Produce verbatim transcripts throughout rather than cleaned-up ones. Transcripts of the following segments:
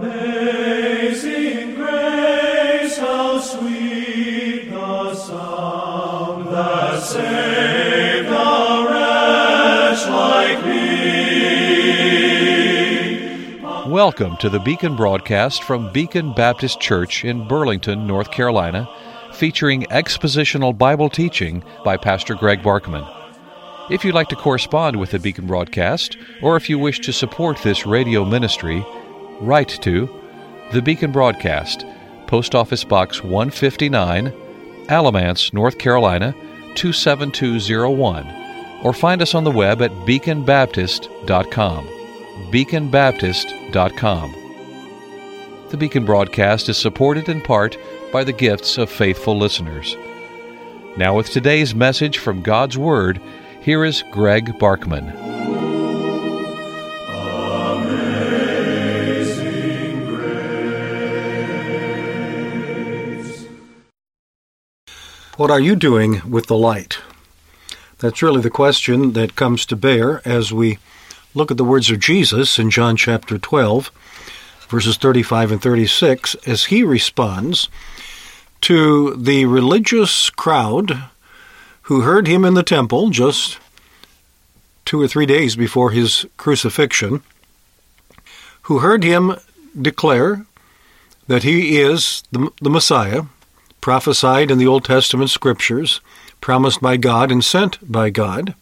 Amazing grace, how sweet the sound that saved a wretch like me. Welcome to the Beacon broadcast from Beacon Baptist Church in Burlington, North Carolina, featuring expositional Bible teaching by Pastor Greg Barkman. If you'd like to correspond with the Beacon broadcast, or if you wish to support this radio ministry, write to the Beacon Broadcast, Post Office Box one fifty-nine, Alamance, North Carolina, two seven two zero one, or find us on the web at beacon baptist dot com. beacon baptist dot com. The Beacon broadcast is supported in part by the gifts of faithful listeners. Now with today's message from God's Word, here is Greg Barkman. Amazing grace. What are you doing with the light? That's really the question that comes to bear as we look at the words of Jesus in John chapter twelve, verses thirty-five and thirty-six, as he responds to the religious crowd who heard him in the temple just two or three days before his crucifixion, who heard him declare that he is the, the Messiah, prophesied in the Old Testament scriptures, promised by God and sent by God,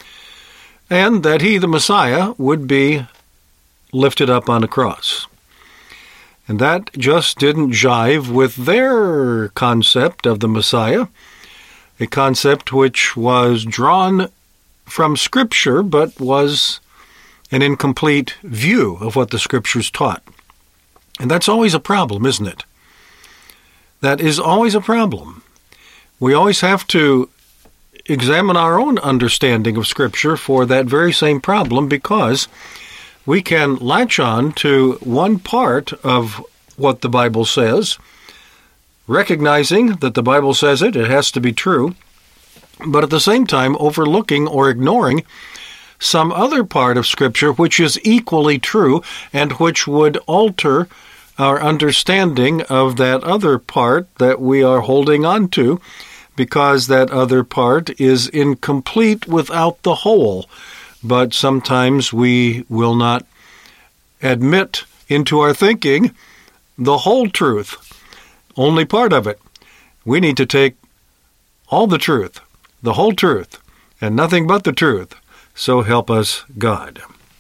and that he, the Messiah, would be lifted up on a cross. And that just didn't jive with their concept of the Messiah, a concept which was drawn from Scripture but was an incomplete view of what the Scriptures taught. And that's always a problem, isn't it? That is always a problem. We always have to examine our own understanding of Scripture for that very same problem, because we can latch on to one part of what the Bible says, recognizing that the Bible says it, it has to be true, but at the same time overlooking or ignoring some other part of Scripture which is equally true and which would alter our understanding of that other part that we are holding on to, because that other part is incomplete without the whole. But sometimes we will not admit into our thinking the whole truth, only part of it. We need to take all the truth, the whole truth, and nothing but the truth. So help us God.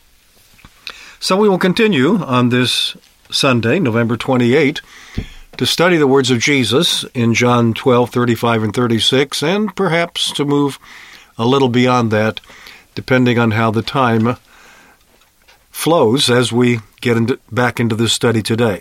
So we will continue on this Sunday, November twenty-eighth, to study the words of Jesus in John twelve, thirty-five and thirty-six, and perhaps to move a little beyond that, depending on how the time flows as we get into, back into this study today.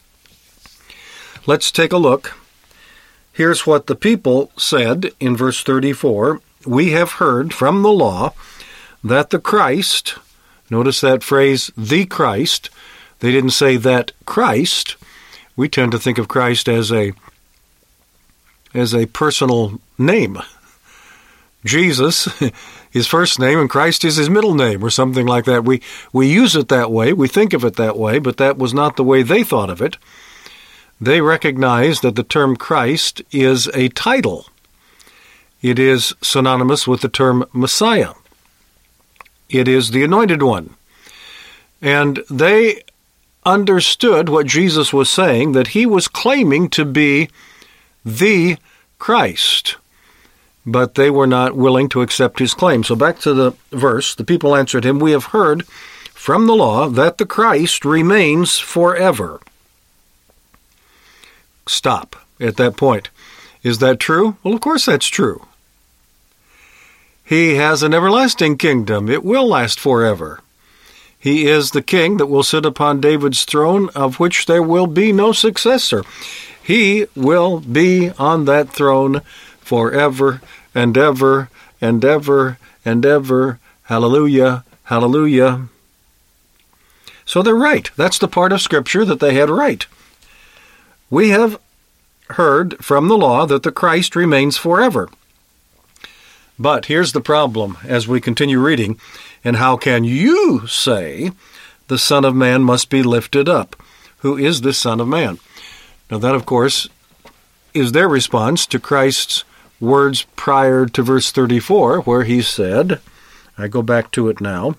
Let's take a look. Here's what the people said in verse thirty-four. We have heard from the law that the Christ, notice that phrase, the Christ. They didn't say that Christ. We tend to think of Christ as a as a personal name. Jesus, his first name, and Christ is his middle name, or something like that. We we use it that way, we think of it that way, but that was not the way they thought of it. They recognize that the term Christ is a title. It is synonymous with the term Messiah. It is the Anointed One. And they understood what Jesus was saying, that he was claiming to be the Christ. But they were not willing to accept his claim. So back to the verse, the people answered him, we have heard from the law that the Christ remains forever. Stop at that point. Is that true? Well, of course that's true. He has an everlasting kingdom. It will last forever. He is the king that will sit upon David's throne, of which there will be no successor. He will be on that throne forever and ever and ever and ever. Hallelujah, hallelujah. So they're right. That's the part of Scripture that they had right. We have heard from the law that the Christ remains forever. But here's the problem as we continue reading. And how can you say the Son of Man must be lifted up? Who is this Son of Man? Now that, of course, is their response to Christ's words prior to verse thirty-four, where he said, I go back to it now,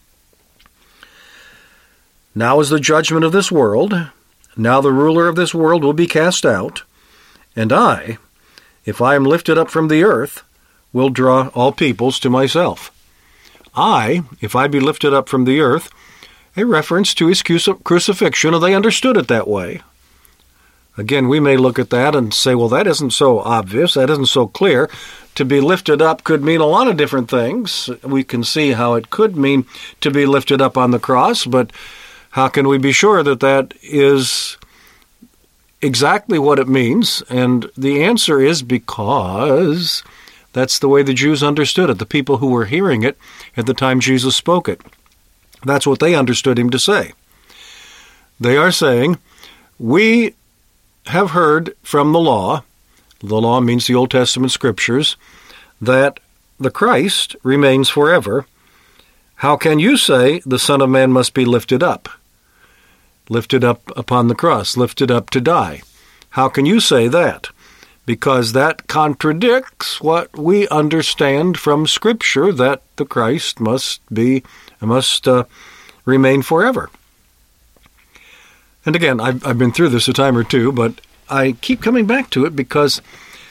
now is the judgment of this world. Now the ruler of this world will be cast out. And I, if I am lifted up from the earth, will draw all peoples to myself. I, if I be lifted up from the earth, a reference to his crucifixion, and they understood it that way. Again, we may look at that and say, well, that isn't so obvious, that isn't so clear. To be lifted up could mean a lot of different things. We can see how it could mean to be lifted up on the cross, but how can we be sure that that is exactly what it means? And the answer is because that's the way the Jews understood it, the people who were hearing it at the time Jesus spoke it. That's what they understood him to say. They are saying, we have heard from the law, the law means the Old Testament scriptures, that the Christ remains forever. How can you say the Son of Man must be lifted up? Lifted up upon the cross, lifted up to die. How can you say that? Because that contradicts what we understand from Scripture, that the Christ must be, must uh, remain forever. And again, I've, I've been through this a time or two, but I keep coming back to it because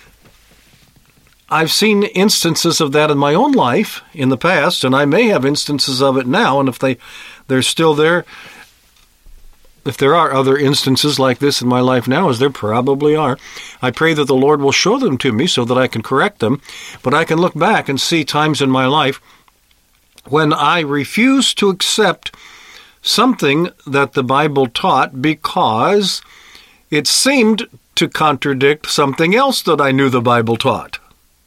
I've seen instances of that in my own life in the past, and I may have instances of it now, and if they, they're still there, if there are other instances like this in my life now, as there probably are, I pray that the Lord will show them to me so that I can correct them, but I can look back and see times in my life when I refused to accept something that the Bible taught because it seemed to contradict something else that I knew the Bible taught.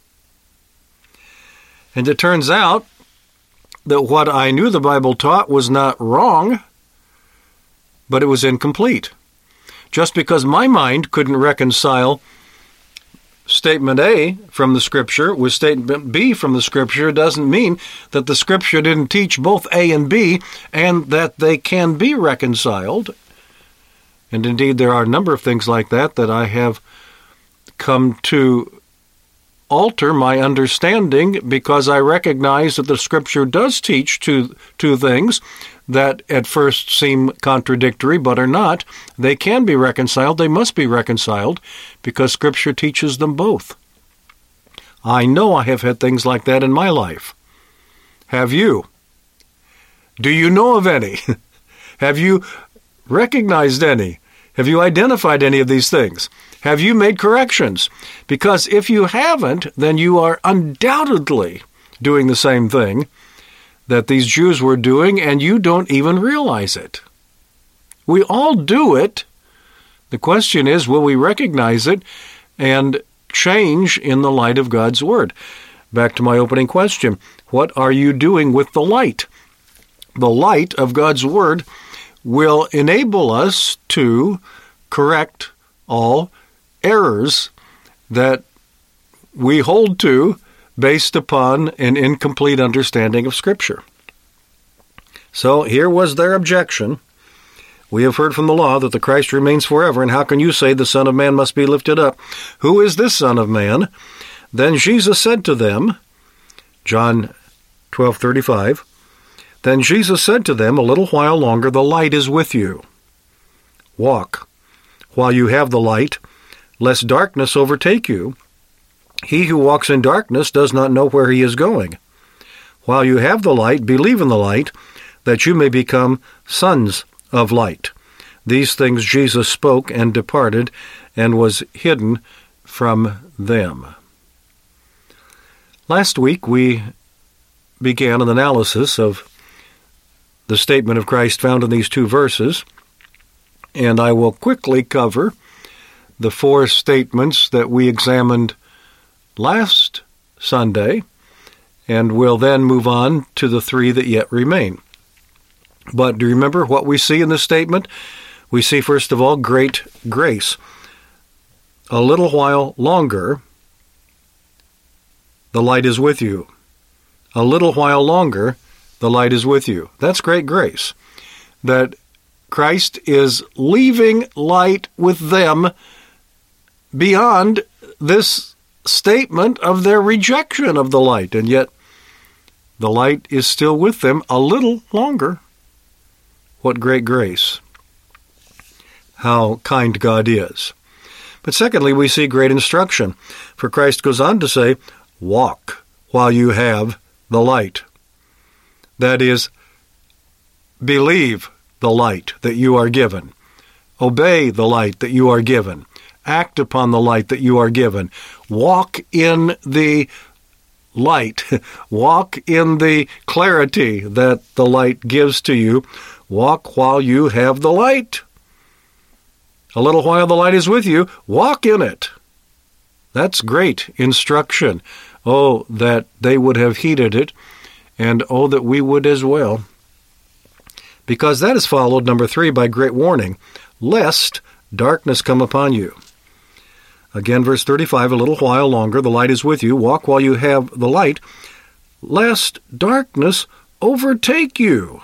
And it turns out that what I knew the Bible taught was not wrong, but it was incomplete. Just because my mind couldn't reconcile statement A from the Scripture with statement B from the Scripture doesn't mean that the Scripture didn't teach both A and B and that they can be reconciled. And indeed, there are a number of things like that that I have come to alter my understanding because I recognize that the Scripture does teach two, two things that at first seem contradictory but are not. They can be reconciled. They must be reconciled because Scripture teaches them both. I know I have had things like that in my life. Have you? Do you know of any? Have you recognized any? Have you identified any of these things? Have you made corrections? Because if you haven't, then you are undoubtedly doing the same thing that these Jews were doing, and you don't even realize it. We all do it. The question is, will we recognize it and change in the light of God's Word? Back to my opening question. What are you doing with the light? The light of God's Word will enable us to correct all errors that we hold to based upon an incomplete understanding of Scripture. So here was their objection. We have heard from the law that the Christ remains forever, and how can you say the Son of Man must be lifted up? Who is this Son of Man? Then Jesus said to them, John twelve thirty-five, Then Jesus said to them, A little while longer the light is with you. Walk while you have the light, lest darkness overtake you. He who walks in darkness does not know where he is going. While you have the light, believe in the light, that you may become sons of light. These things Jesus spoke and departed, and was hidden from them. Last week we began an analysis of the statement of Christ found in these two verses, and I will quickly cover the four statements that we examined last Sunday, and we'll then move on to the three that yet remain. But do you remember what we see in this statement? We see, first of all, great grace. A little while longer, the light is with you. A little while longer, the light is with you. That's great grace. That Christ is leaving light with them beyond this statement of their rejection of the light, and yet the light is still with them a little longer. What great grace. How kind God is. But secondly, we see great instruction. For Christ goes on to say, walk while you have the light. That is, believe the light that you are given. Obey the light that you are given. Act upon the light that you are given. Walk in the light. Walk in the clarity that the light gives to you. Walk while you have the light. A little while the light is with you, walk in it. That's great instruction. Oh, that they would have heeded it, and oh, that we would as well. Because that is followed, number three, by great warning, lest darkness come upon you. Again, verse thirty-five, a little while longer, the light is with you, walk while you have the light, lest darkness overtake you.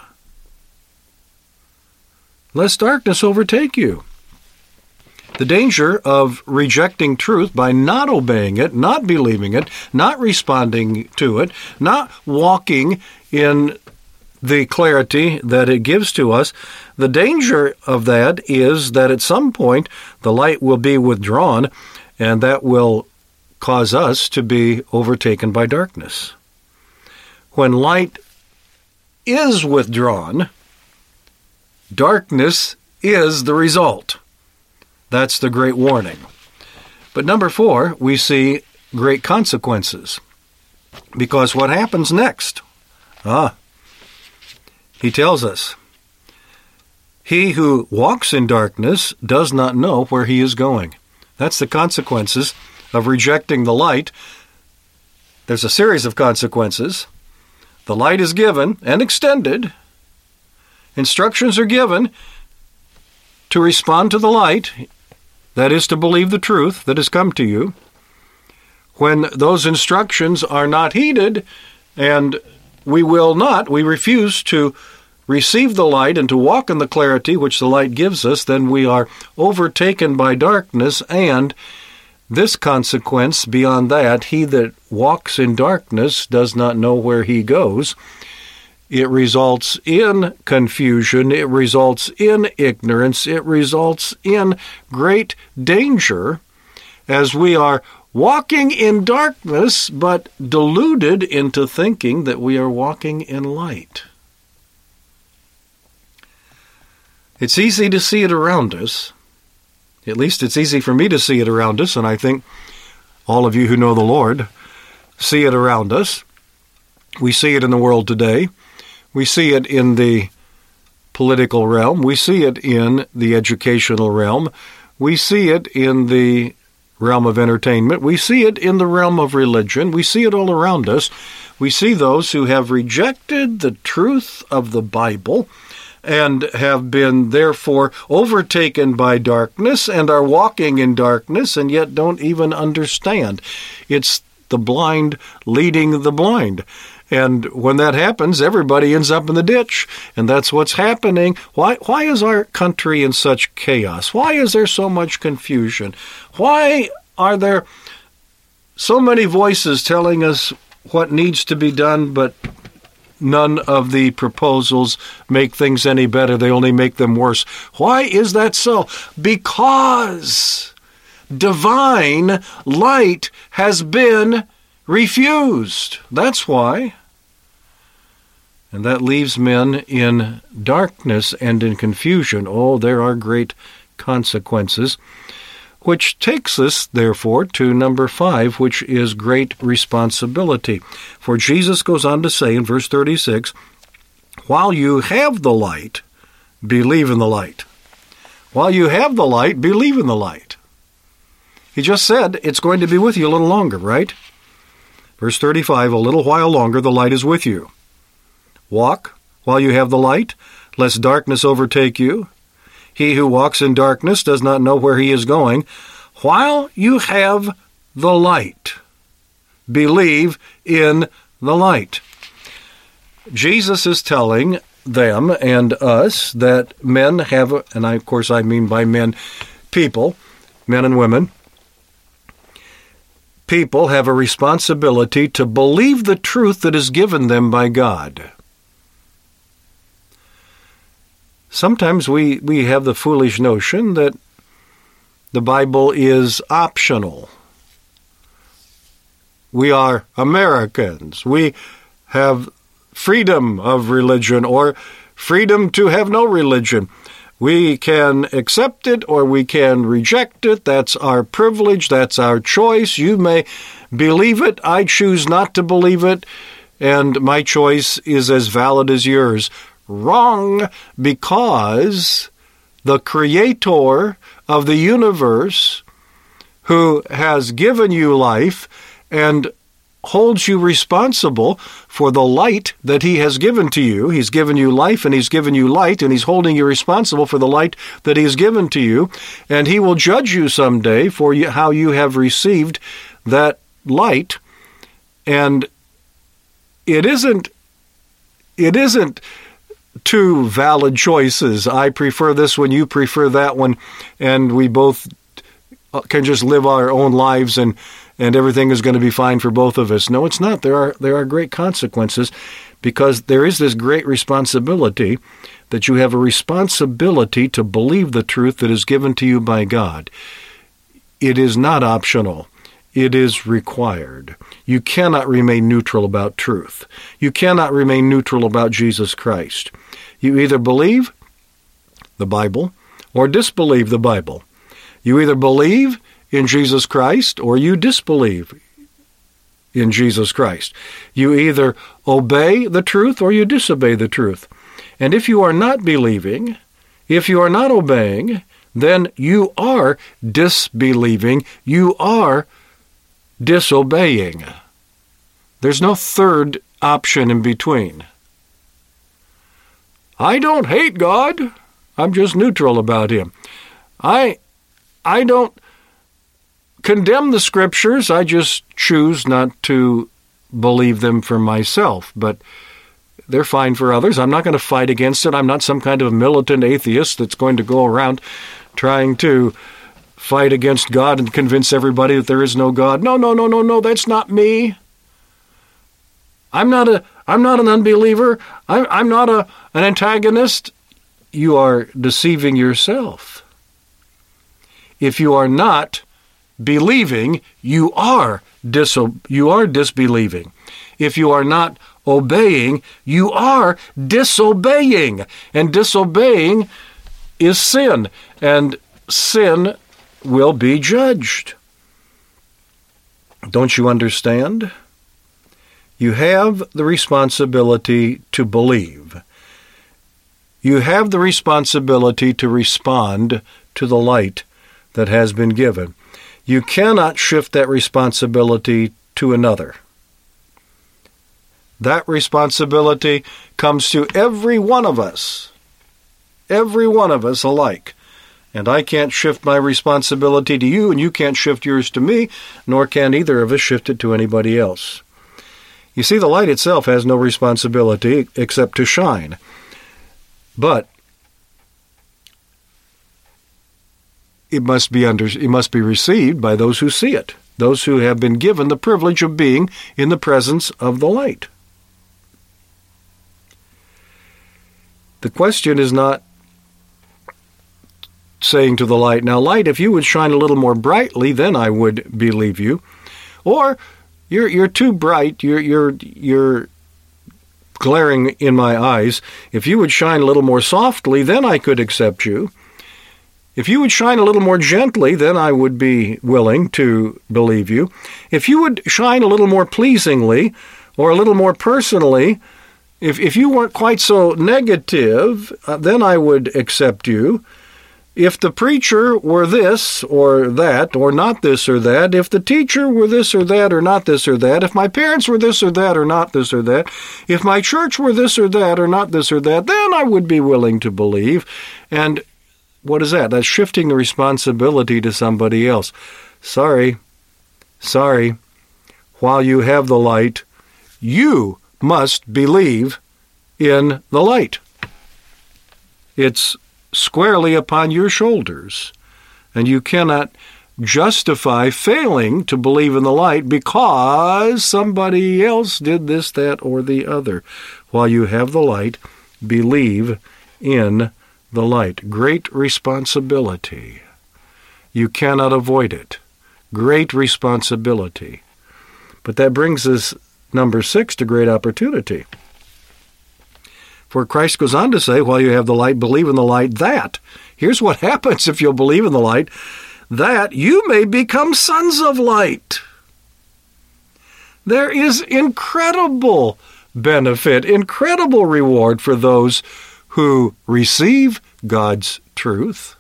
Lest darkness overtake you. The danger of rejecting truth by not obeying it, not believing it, not responding to it, not walking in the clarity that it gives to us, the danger of that is that at some point the light will be withdrawn, and that will cause us to be overtaken by darkness. When light is withdrawn, darkness is the result. That's the great warning. But number four, we see great consequences. Because what happens next? Ah, he tells us, he who walks in darkness does not know where he is going. That's the consequences of rejecting the light. There's a series of consequences. The light is given and extended. Instructions are given to respond to the light. That is, to believe the truth that has come to you. When those instructions are not heeded, and we will not, we refuse to receive the light and to walk in the clarity which the light gives us, then we are overtaken by darkness, and this consequence beyond that, he that walks in darkness does not know where he goes. It results in confusion, it results in ignorance, it results in great danger as we are walking in darkness but deluded into thinking that we are walking in light. It's easy to see it around us. At least it's easy for me to see it around us, and I think all of you who know the Lord see it around us. We see it in the world today. We see it in the political realm. We see it in the educational realm. We see it in the realm of entertainment. We see it in the realm of religion. We see it all around us. We see those who have rejected the truth of the Bible and have been therefore overtaken by darkness and are walking in darkness and yet don't even understand. It's the blind leading the blind. And when that happens, everybody ends up in the ditch. And that's what's happening. Why, why is our country in such chaos? Why is there so much confusion? Why are there so many voices telling us what needs to be done, but none of the proposals make things any better? They only make them worse. Why is that so? Because divine light has been refused. That's why. And that leaves men in darkness and in confusion. Oh, there are great consequences. Which takes us, therefore, to number five, which is great responsibility. For Jesus goes on to say in verse thirty-six, while you have the light, believe in the light. While you have the light, believe in the light. He just said it's going to be with you a little longer, right? Verse thirty-five, a little while longer the light is with you. Walk while you have the light, lest darkness overtake you. He who walks in darkness does not know where he is going. While you have the light, believe in the light. Jesus is telling them and us that men have, and I, of course I mean by men, people, men and women, people have a responsibility to believe the truth that is given them by God. Sometimes we, we have the foolish notion that the Bible is optional. We are Americans. We have freedom of religion or freedom to have no religion. We can accept it or we can reject it. That's our privilege. That's our choice. You may believe it. I choose not to believe it, and my choice is as valid as yours. Wrong, because the Creator of the universe, who has given you life and holds you responsible for the light that He has given to you. He's given you life and He's given you light, and He's holding you responsible for the light that He has given to you, and He will judge you someday for you, how you have received that light. And it isn't, it isn't two valid choices. I prefer this one, you prefer that one, and we both can just live our own lives and and everything is going to be fine for both of us. No, it's not. There are there are great consequences, because there is this great responsibility that you have a responsibility to believe the truth that is given to you by God. It is not optional. It is required. You cannot remain neutral about truth. You cannot remain neutral about Jesus Christ. You either believe the Bible or disbelieve the Bible. You either believe in Jesus Christ or you disbelieve in Jesus Christ. You either obey the truth or you disobey the truth. And if you are not believing, if you are not obeying, then you are disbelieving. You are disobeying. There's no third option in between. I don't hate God. I'm just neutral about Him. I I don't condemn the Scriptures. I just choose not to believe them for myself. But they're fine for others. I'm not going to fight against it. I'm not some kind of militant atheist that's going to go around trying to fight against God and convince everybody that there is no God. No, no, no, no, no, that's not me. I'm not a I'm not an unbeliever. I'm I'm not a an antagonist. You are deceiving yourself. If you are not believing, you are diso- you are disbelieving. If you are not obeying, you are disobeying. And disobeying is sin, and sin will be judged. Don't you understand? You have the responsibility to believe. You have the responsibility to respond to the light that has been given. You cannot shift that responsibility to another. That responsibility comes to every one of us, every one of us alike. And I can't shift my responsibility to you, and you can't shift yours to me, nor can either of us shift it to anybody else. You see, the light itself has no responsibility except to shine. But it must be under, it must be received by those who see it, those who have been given the privilege of being in the presence of the light. The question is not saying to the light, now light, if you would shine a little more brightly, then I would believe you. Or you're you're too bright, you're you're you're glaring in my eyes. If you would shine a little more softly, then I could accept you. If you would shine a little more gently, then I would be willing to believe you. If you would shine a little more pleasingly or a little more personally, if if you weren't quite so negative, uh, then I would accept you. If the preacher were this or that, or not this or that, if the teacher were this or that, or not this or that, if my parents were this or that, or not this or that, if my church were this or that, or not this or that, then I would be willing to believe. And what is that? That's shifting the responsibility to somebody else. Sorry, sorry. While you have the light, you must believe in the light. It's squarely upon your shoulders, and you cannot justify failing to believe in the light because somebody else did this, that, or the other. While you have the light, believe in the light. Great responsibility. You cannot avoid it. Great responsibility. But that brings us, number six, to great opportunity. For Christ goes on to say, while you have the light, believe in the light, that, here's what happens if you'll believe in the light, that you may become sons of light. There is incredible benefit, incredible reward for those who receive God's truth.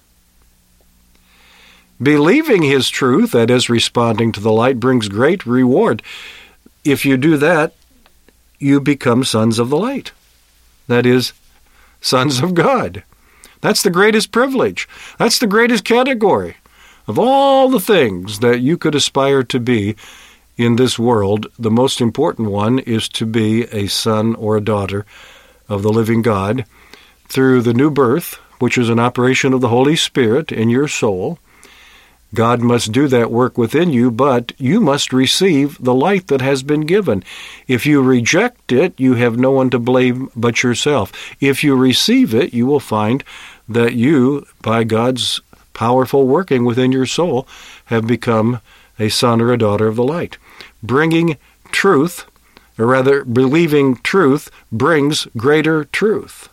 Believing His truth, that is, responding to the light, brings great reward. If you do that, you become sons of the light. That is, sons of God. That's the greatest privilege. That's the greatest category. Of all the things that you could aspire to be in this world, the most important one is to be a son or a daughter of the living God through the new birth, which is an operation of the Holy Spirit in your soul. God must do that work within you, but you must receive the light that has been given. If you reject it, you have no one to blame but yourself. If you receive it, you will find that you, by God's powerful working within your soul, have become a son or a daughter of the light. Bringing truth, or rather believing truth, brings greater truth.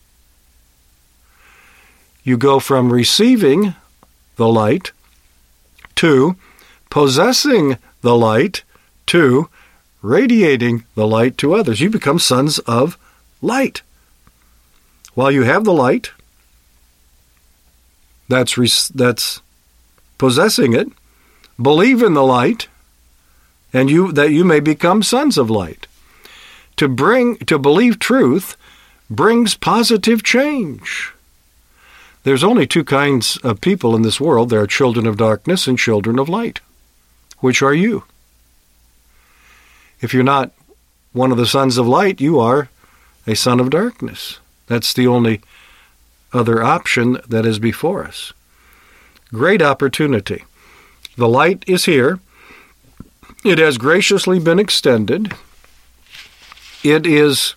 You go from receiving the light to possessing the light to radiating the light to others. You become sons of light. While you have the light, That's res- that's possessing it. Believe in the light, and you that you may become sons of light. To bring to believe truth brings positive change. There's only two kinds of people in this world. There are children of darkness and children of light. Which are you? If you're not one of the sons of light, you are a son of darkness. That's the only other option that is before us. Great opportunity. The light is here. It has graciously been extended. It is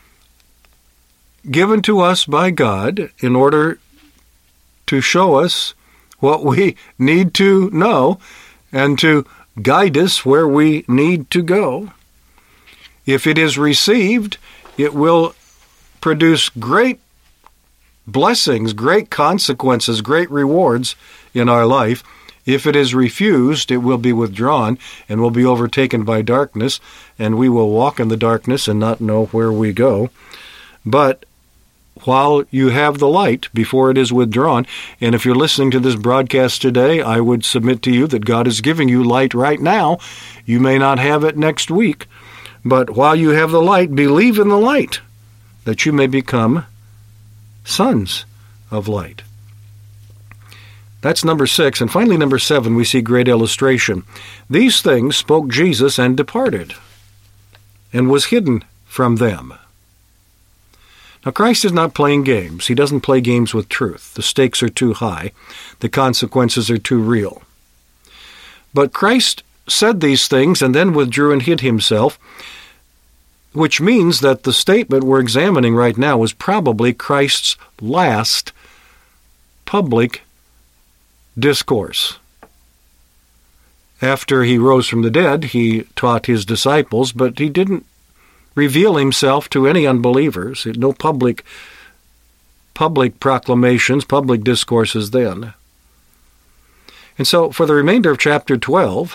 given to us by God in order to show us what we need to know and to guide us where we need to go. If it is received, it will produce great blessings, great consequences, great rewards in our life. If it is refused, it will be withdrawn and will be overtaken by darkness, and we will walk in the darkness and not know where we go. But while you have the light, before it is withdrawn, and if you're listening to this broadcast today, I would submit to you that God is giving you light right now. You may not have it next week, but while you have the light, believe in the light, that you may become sons of light. That's number six. And finally, number seven, we see great illustration. These things spoke Jesus and departed, and was hidden from them. Now, Christ is not playing games. He doesn't play games with truth. The stakes are too high. The consequences are too real. But Christ said these things and then withdrew and hid himself, which means that the statement we're examining right now was probably Christ's last public discourse. After he rose from the dead, he taught his disciples, but he didn't reveal himself to any unbelievers. No public public proclamations, public discourses then. And so for the remainder of chapter twelve,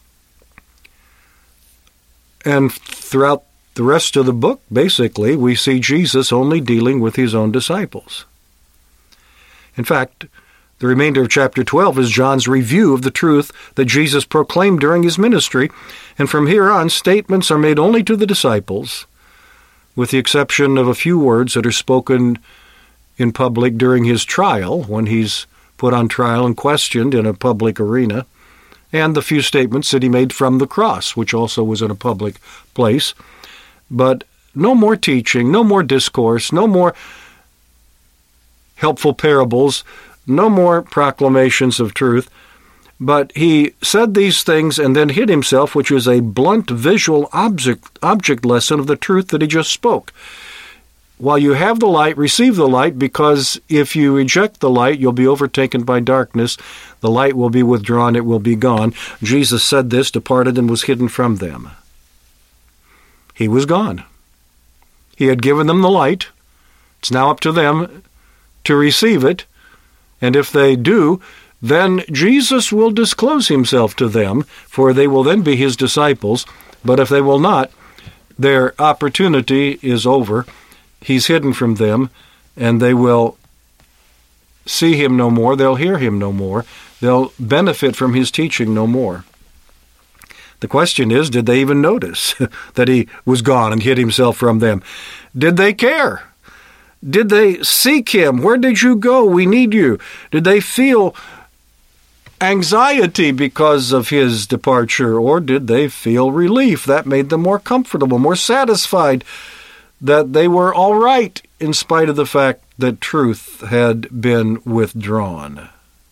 and throughout the rest of the book, basically, we see Jesus only dealing with his own disciples. In fact, the remainder of chapter twelve is John's review of the truth that Jesus proclaimed during his ministry, and from here on, statements are made only to the disciples, with the exception of a few words that are spoken in public during his trial, when he's put on trial and questioned in a public arena, and the few statements that he made from the cross, which also was in a public place. But no more teaching, no more discourse, no more helpful parables, no more proclamations of truth. But he said these things and then hid himself, which is a blunt visual object, object lesson of the truth that he just spoke. While you have the light, receive the light, because if you reject the light, you'll be overtaken by darkness. The light will be withdrawn, it will be gone. Jesus said this, departed, and was hidden from them. He was gone. He had given them the light. It's now up to them to receive it. And if they do, then Jesus will disclose himself to them, for they will then be his disciples. But if they will not, their opportunity is over. He's hidden from them, and they will see him no more. They'll hear him no more. They'll benefit from his teaching no more. The question is, did they even notice that he was gone and hid himself from them? Did they care? Did they seek him? Where did you go? We need you. Did they feel anxiety because of his departure, or did they feel relief? That made them more comfortable, more satisfied, that they were all right in spite of the fact that truth had been withdrawn.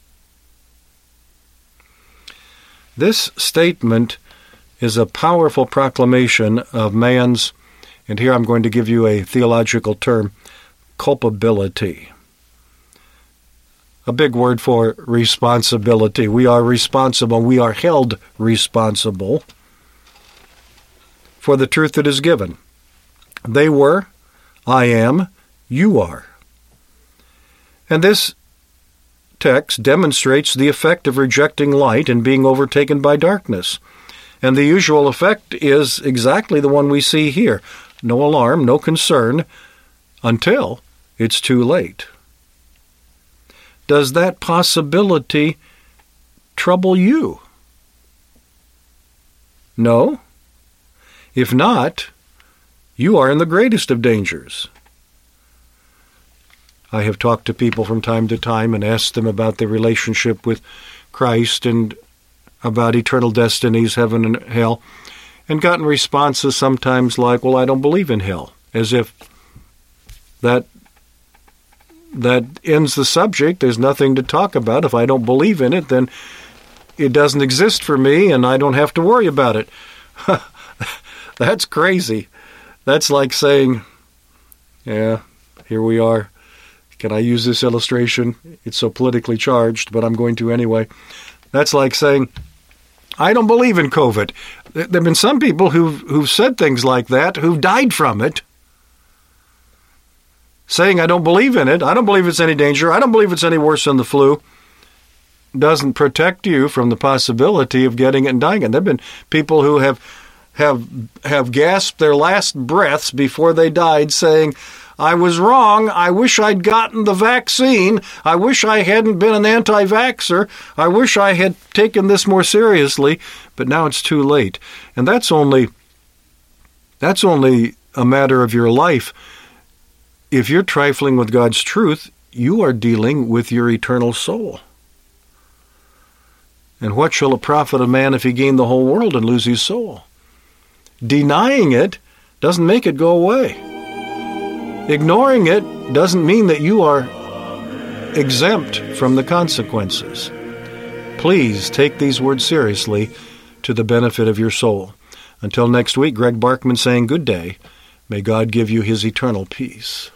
This statement is a powerful proclamation of man's, and here I'm going to give you a theological term, culpability. A big word for responsibility. We are responsible. We are held responsible for the truth that is given. They were, I am, you are. And this text demonstrates the effect of rejecting light and being overtaken by darkness. And the usual effect is exactly the one we see here. No alarm, no concern, until it's too late. Does that possibility trouble you? No? If not, you are in the greatest of dangers. I have talked to people from time to time and asked them about their relationship with Christ and about eternal destinies, heaven and hell, and gotten responses sometimes like, well, I don't believe in hell, as if that that ends the subject. There's nothing to talk about. If I don't believe in it, then it doesn't exist for me, and I don't have to worry about it. That's crazy. That's like saying, yeah, here we are. Can I use this illustration? It's so politically charged, but I'm going to anyway. That's like saying, I don't believe in COVID. There have been some people who've, who've said things like that, who've died from it, saying I don't believe in it, I don't believe it's any danger, I don't believe it's any worse than the flu, doesn't protect you from the possibility of getting it and dying. And there have been people who have have have gasped their last breaths before they died saying, I was wrong. I wish I'd gotten the vaccine. I wish I hadn't been an anti-vaxxer. I wish I had taken this more seriously, but now it's too late. And that's only that's only a matter of your life. If you're trifling with God's truth, you are dealing with your eternal soul. And what shall it profit a man if he gain the whole world and lose his soul? Denying it doesn't make it go away. Ignoring it doesn't mean that you are exempt from the consequences. Please take these words seriously to the benefit of your soul. Until next week, Greg Barkman saying good day. May God give you his eternal peace.